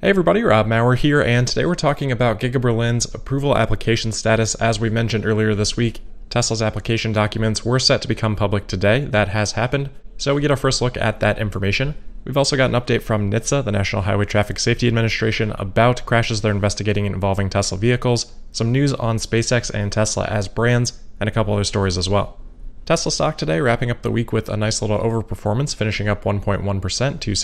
Hey everybody, Rob Maurer here, and today we're talking about Giga Berlin's approval application status. As we mentioned earlier this week, Tesla's application documents were set to become public today. That has happened, so we get our first look at that information. We've also got an update from NHTSA, the National Highway Traffic Safety Administration, about crashes they're investigating involving Tesla vehicles, some news on SpaceX and Tesla as brands, and a couple other stories as well. Tesla stock today wrapping up the week with a nice little overperformance, finishing up 1.1% to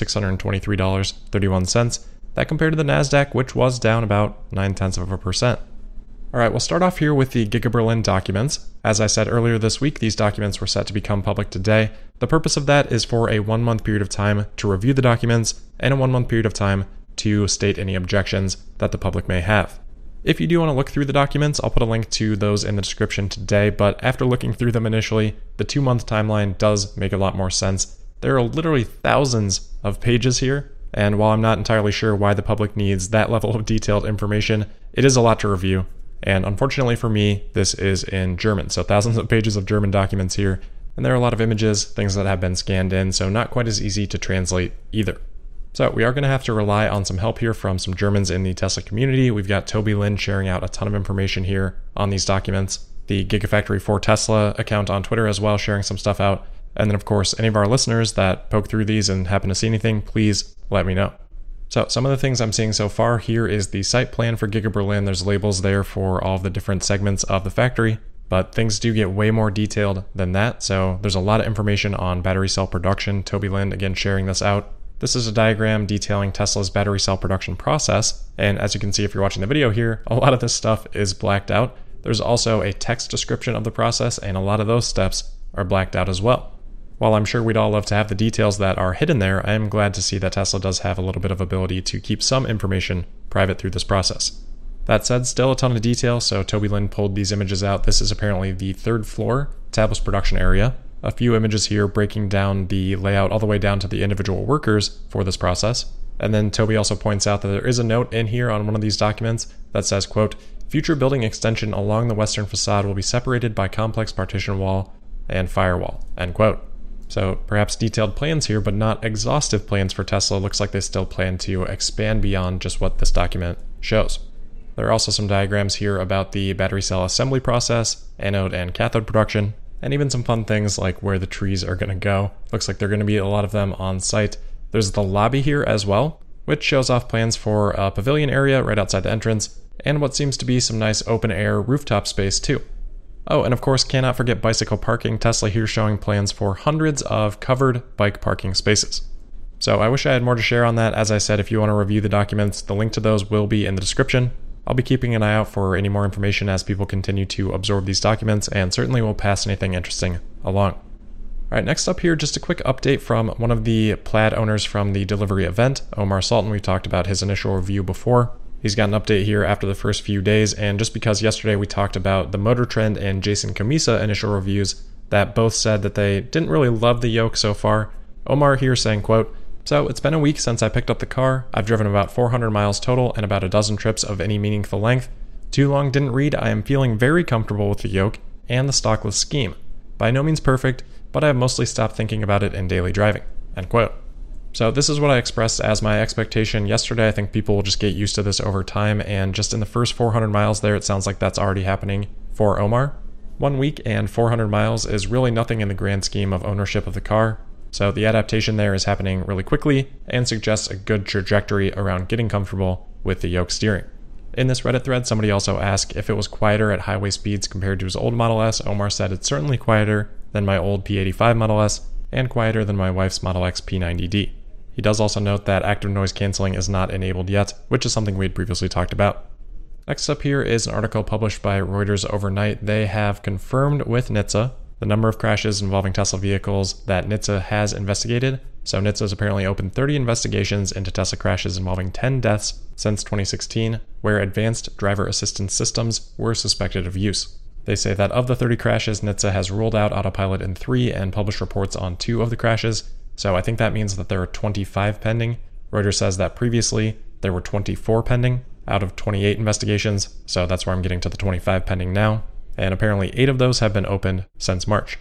$623.31. That compared to the NASDAQ, which was down about 0.9%. Alright, we'll start off here with the Giga Berlin documents. As I said earlier this week, these documents were set to become public today. The purpose of that is for a 1-month period of time to review the documents and a 1-month period of time to state any objections that the public may have. If you do want to look through the documents, I'll put a link to those in the description today, but after looking through them initially, the 2-month timeline does make a lot more sense. There are literally thousands of pages here, and while I'm not entirely sure why the public needs that level of detailed information, it is a lot to review. And unfortunately for me, this is in German. So thousands of pages of German documents here, and there are a lot of images, things that have been scanned in, so not quite as easy to translate either. So we are going to have to rely on some help here from some Germans in the Tesla community. We've got Toby Lin sharing out a ton of information here on these documents. The Gigafactory for Tesla account on Twitter as well, sharing some stuff out. And then of course, any of our listeners that poke through these and happen to see anything, please let me know. So some of the things I'm seeing so far here is the site plan for Giga Berlin. There's labels there for all of the different segments of the factory, but things do get way more detailed than that. So there's a lot of information on battery cell production. Toby Lin, again, sharing this out. This is a diagram detailing Tesla's battery cell production process. And as you can see, if you're watching the video here, a lot of this stuff is blacked out. There's also a text description of the process, and a lot of those steps are blacked out as well. While I'm sure we'd all love to have the details that are hidden there, I am glad to see that Tesla does have a little bit of ability to keep some information private through this process. That said, still a ton of detail, so Toby Lin pulled these images out. This is apparently the 3rd floor tabless production area. A few images here breaking down the layout all the way down to the individual workers for this process. And then Toby also points out that there is a note in here on one of these documents that says, quote, "Future building extension along the western facade will be separated by complex partition wall and firewall," end quote. So perhaps detailed plans here, but not exhaustive plans for Tesla. Looks like they still plan to expand beyond just what this document shows. There are also some diagrams here about the battery cell assembly process, anode and cathode production, and even some fun things like where the trees are going to go. Looks like there are going to be a lot of them on site. There's the lobby here as well, which shows off plans for a pavilion area right outside the entrance, and what seems to be some nice open air rooftop space too. Oh, and of course, cannot forget bicycle parking. Tesla here showing plans for hundreds of covered bike parking spaces. So I wish I had more to share on that. As I said, if you want to review the documents, the link to those will be in the description. I'll be keeping an eye out for any more information as people continue to absorb these documents, and certainly will pass anything interesting along. Alright, next up here, just a quick update from one of the Plaid owners from the delivery event, Omar Sultan. We talked about his initial review before. He's got an update here after the first few days, and just because yesterday we talked about the Motor Trend and Jason Camisa initial reviews that both said that they didn't really love the yoke so far, Omar here saying, quote, "So it's been a week since I picked up the car. I've driven about 400 miles total and about a dozen trips of any meaningful length. Too long didn't read. I am feeling very comfortable with the yoke and the stockless scheme. By no means perfect, but I have mostly stopped thinking about it in daily driving," end quote. So this is what I expressed as my expectation yesterday. I think people will just get used to this over time, and just in the first 400 miles there, it sounds like that's already happening for Omar. 1 week and 400 miles is really nothing in the grand scheme of ownership of the car. So the adaptation there is happening really quickly and suggests a good trajectory around getting comfortable with the yoke steering. In this Reddit thread, somebody also asked if it was quieter at highway speeds compared to his old Model S. Omar said it's certainly quieter than my old P85 Model S and quieter than my wife's Model X P90D. He does also note that active noise canceling is not enabled yet, which is something we had previously talked about. Next up here is an article published by Reuters overnight. They have confirmed with NHTSA the number of crashes involving Tesla vehicles that NHTSA has investigated. So NHTSA has apparently opened 30 investigations into Tesla crashes involving 10 deaths since 2016, where advanced driver assistance systems were suspected of use. They say that of the 30 crashes, NHTSA has ruled out autopilot in 3 and published reports on 2 of the crashes. So I think that means that there are 25 pending. Reuters says that previously there were 24 pending out of 28 investigations, so that's where I'm getting to the 25 pending now, and apparently 8 of those have been opened since March.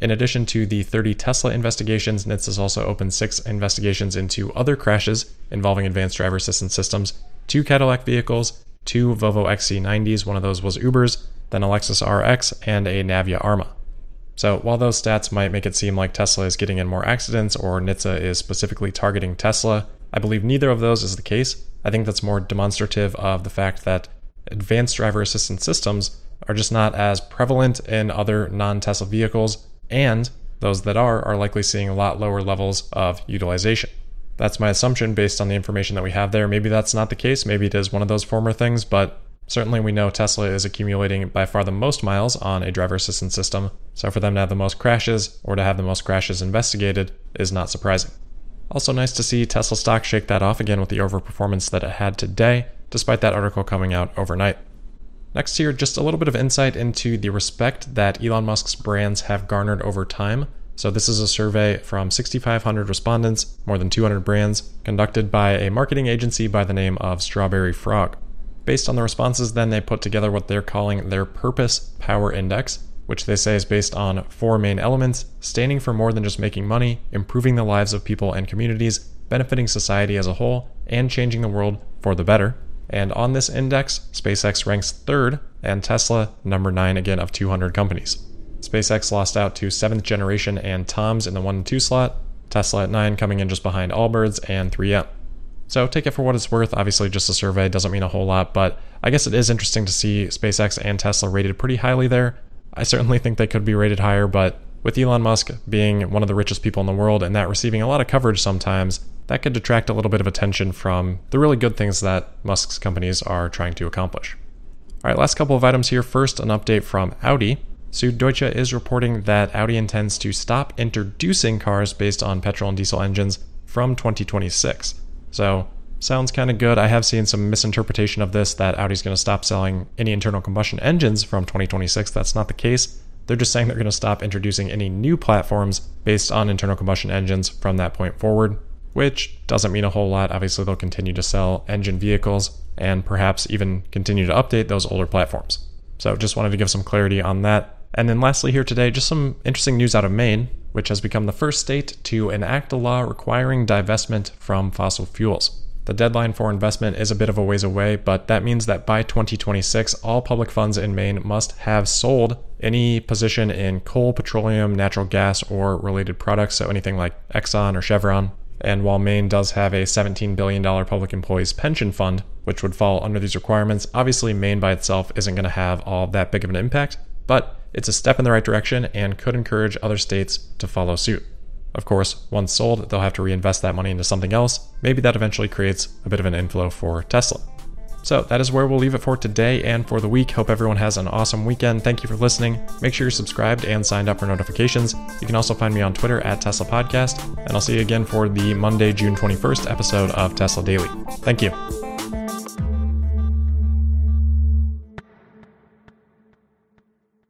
In addition to the 30 Tesla investigations, NHTSA has also opened 6 investigations into other crashes involving advanced driver assistance systems, 2 Cadillac vehicles, 2 Volvo XC90s, one of those was Uber's, then a Lexus RX, and a Navia Arma. So while those stats might make it seem like Tesla is getting in more accidents or NHTSA is specifically targeting Tesla, I believe neither of those is the case. I think that's more demonstrative of the fact that advanced driver assistance systems are just not as prevalent in other non-Tesla vehicles, and those that are likely seeing a lot lower levels of utilization. That's my assumption based on the information that we have there. Maybe that's not the case. Maybe it is one of those former things, but certainly we know Tesla is accumulating by far the most miles on a driver assistance system. So for them to have the most crashes or to have the most crashes investigated is not surprising. Also nice to see Tesla stock shake that off again with the overperformance that it had today, despite that article coming out overnight. Next here, just a little bit of insight into the respect that Elon Musk's brands have garnered over time. So this is a survey from 6,500 respondents, more than 200 brands, conducted by a marketing agency by the name of Strawberry Frog. Based on the responses, then they put together what they're calling their Purpose Power Index, which they say is based on 4 main elements, standing for more than just making money, improving the lives of people and communities, benefiting society as a whole, and changing the world for the better. And on this index, SpaceX ranks 3rd, and Tesla number 9 again of 200 companies. SpaceX lost out to 7th Generation and Tom's in the 1 and 2 slot, Tesla at 9 coming in just behind Allbirds and 3M. So take it for what it's worth. Obviously just a survey doesn't mean a whole lot, but I guess it is interesting to see SpaceX and Tesla rated pretty highly there. I certainly think they could be rated higher, but with Elon Musk being one of the richest people in the world and that receiving a lot of coverage sometimes, that could detract a little bit of attention from the really good things that Musk's companies are trying to accomplish. All right, last couple of items here. First, an update from Audi. Süddeutsche is reporting that Audi intends to stop introducing cars based on petrol and diesel engines from 2026. So, sounds kind of good. I have seen some misinterpretation of this, that Audi's going to stop selling any internal combustion engines from 2026. That's not the case. They're just saying they're going to stop introducing any new platforms based on internal combustion engines from that point forward, which doesn't mean a whole lot. Obviously, they'll continue to sell engine vehicles and perhaps even continue to update those older platforms. So just wanted to give some clarity on that. And then lastly here today, just some interesting news out of Maine, which has become the first state to enact a law requiring divestment from fossil fuels. The deadline for investment is a bit of a ways away, but that means that by 2026, all public funds in Maine must have sold any position in coal, petroleum, natural gas, or related products, so anything like Exxon or Chevron. And while Maine does have a $17 billion public employees pension fund, which would fall under these requirements, obviously Maine by itself isn't going to have all that big of an impact, but it's a step in the right direction and could encourage other states to follow suit. Of course, once sold, they'll have to reinvest that money into something else. Maybe that eventually creates a bit of an inflow for Tesla. So that is where we'll leave it for today and for the week. Hope everyone has an awesome weekend. Thank you for listening. Make sure you're subscribed and signed up for notifications. You can also find me on Twitter at Tesla Podcast, and I'll see you again for the Monday, June 21st episode of Tesla Daily. Thank you.